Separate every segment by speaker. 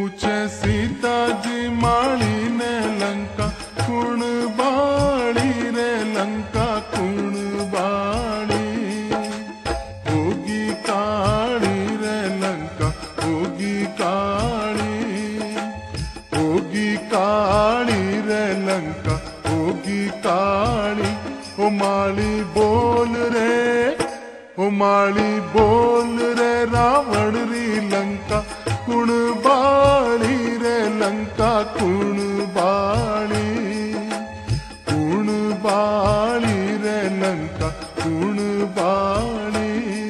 Speaker 1: पूछे सीता जी माली ने लंका कुण बाड़ी रे लंका कुण बाड़ी। होगी काली रे लंका होगी काली, होगी काली रे लंका होगी काली। ओ माली बोल रे, ओ माली बोल रे रावण री लंका कुण बाड़ी रे लंका कुण बाड़ी। कुण बाड़ी रे लंका कुण बाड़ी।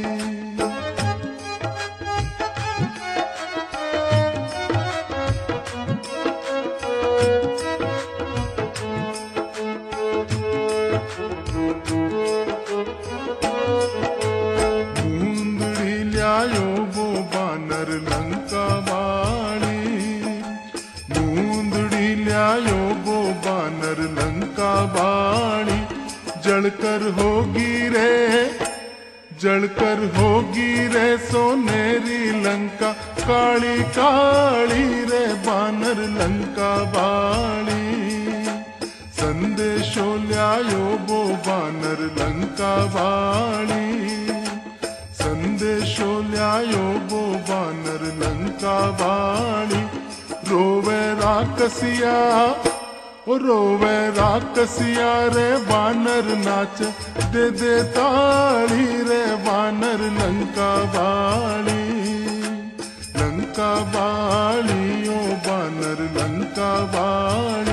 Speaker 1: मुंदड़ी ल्यायो वो बानर लंका बाड़ी, मुंदड़ी ल्यायो वो बानर लंका बाड़ी। जलकर होगी रे, जलकर होगी रे सोनेरी लंका काली काली रे बानर लंका बाड़ी। संदेशो ल्यायो वो बानर लंका बाड़ी, संदेशो ल्यायो वो बानर लंका बाड़ी। रोवे राकसिया, ओ रोवे राकसिया रे बानर नाच दे दे ताली रे बानर लंका बाड़ी। लंका बाड़ी ओ बानर लंका बाड़ी।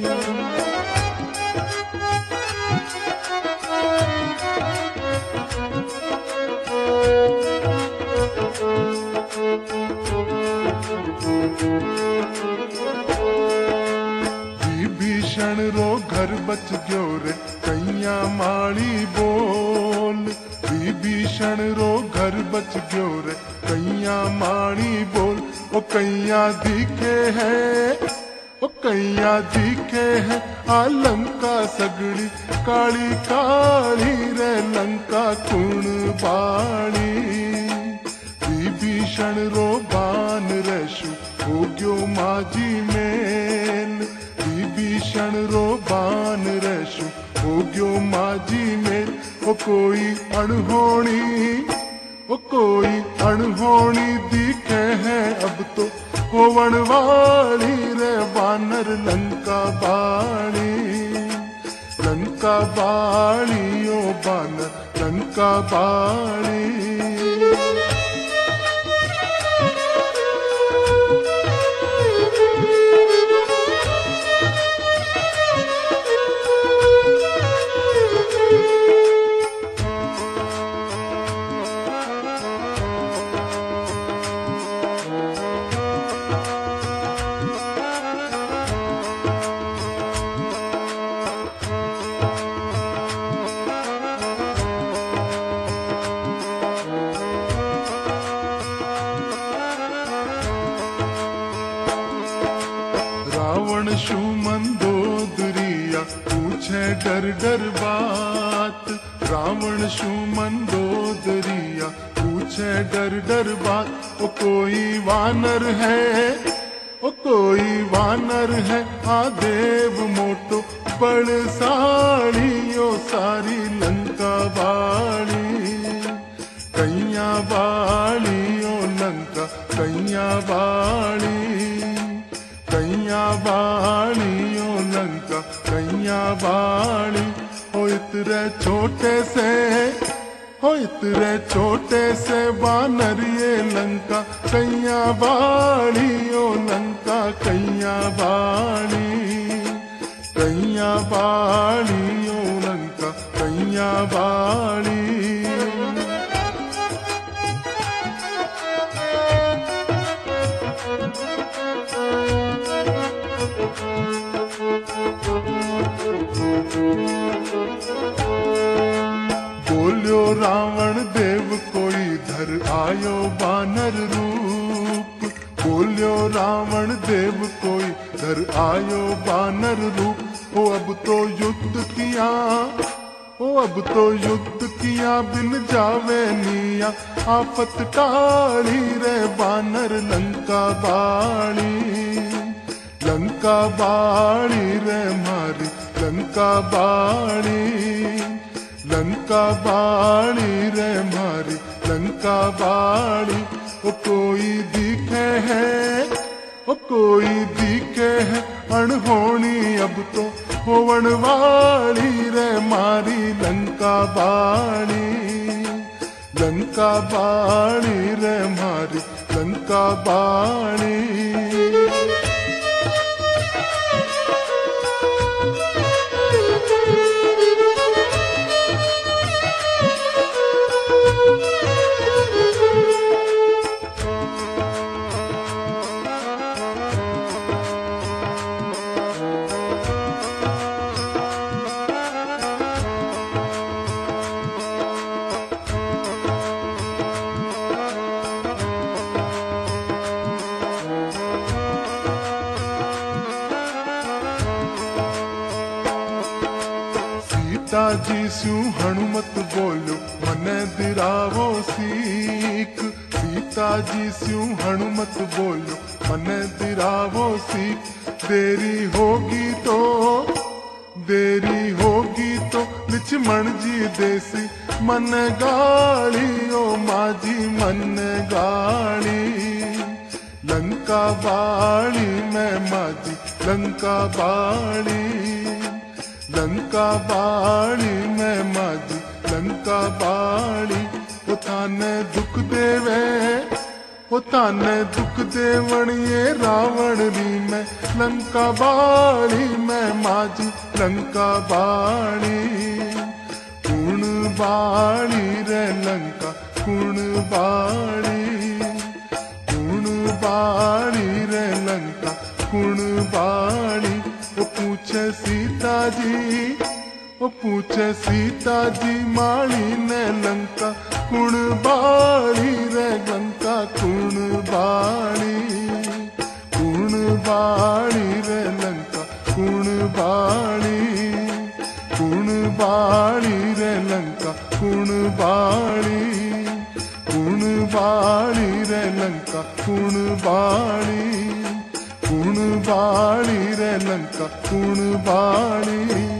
Speaker 1: विभीषण रो घर बच गयो रे कैया माली बोल। विभीषण रो घर बच गयो रे कैया माली बोल। ओ कैया दिखे है, ओ कैया दिखे है आ लंका सगड़ी काली काली रे लंका कुण बाड़ी। विभीषण रो बान रेशु हो गयो माझी मेल। विभीषण रो बान रेशु हो गयो माझी मेल। ओ कोई अनहोनी, ओ कोई अनहोनी दिखे है अब तो होवन वाली रे बानर लंका बाड़ी। लंका बाड़ी ओ बानर लंका बाड़ी। रावण शू मंदोदरिया पूछे डर डर बात। रावण शू मंदोदरिया पूछे डर डर बात। ओ कोई वानर है, ओ कोई वानर है आ देव मोटो बड़साड़ी ओ सारी लंका बाड़ी। कैया बाड़ी ओ लंका कैया बाड़ी। कैया बाड़ी ओ लंका कैया बाड़ी। ओ इतरे छोटे से, ओ इतरे छोटे से बानर ये लंका कैया बाड़ी ओ लंका कैया बाड़ी। कैया बाड़ी ओ लंका कैया बाड़ी। बोलियो रावण देव कोई धर आयो बानर रूप। बोलियो रावण देव कोई धर आयो बानर रूप। ओ अब तो युद्ध किया, ओ अब तो युद्ध किया बिन जावे निया, आफत टाली रे बानर लंका बाणी। लंका बाणी रे मारी लंका बाणी, लंका बाणी रे मारी लंका बाणी। ओ कोई दिखे है, ओ कोई दिखे है अनहोनी अब तो होवन वाली रे मारी लंका बाणी। लंका बाणी रे मारी लंका बाणी। सीता जी स्यू हनुमत बोलो मने दिरावो सीख। सीता जी स्यू हनुमत बोलो मने दिरावो सीख। देरी होगी तो, देरी होगी तो लक्ष्मण जी देसी मन गाड़ी। ओ माजी मन गाड़ी लंका बाणी मैं माजी लंका बाणी। लंका बाणी मैं माजी लंका बाणी। ओ थाने दुख देवे, ओ थाने दुख देवण ये रावण री मैं लंका बाणी मैं माजी लंका बाणी। कुण बाणी रे लंका कुण बाणी, कुण बाणी रे लंका कुण बाणी। ओ पूछे सीता जी, ओ पूछे सीता जी माली ने लंका कुण बाणी रे लंका कुण बाणी। कुण बाणी रे लंका कुण बाणी, कुण बाणी रे लंका कुण बाणी। कुण बाणी रे लंका कुण बाणी, कुण बाणी रे लंका कुण बाणी।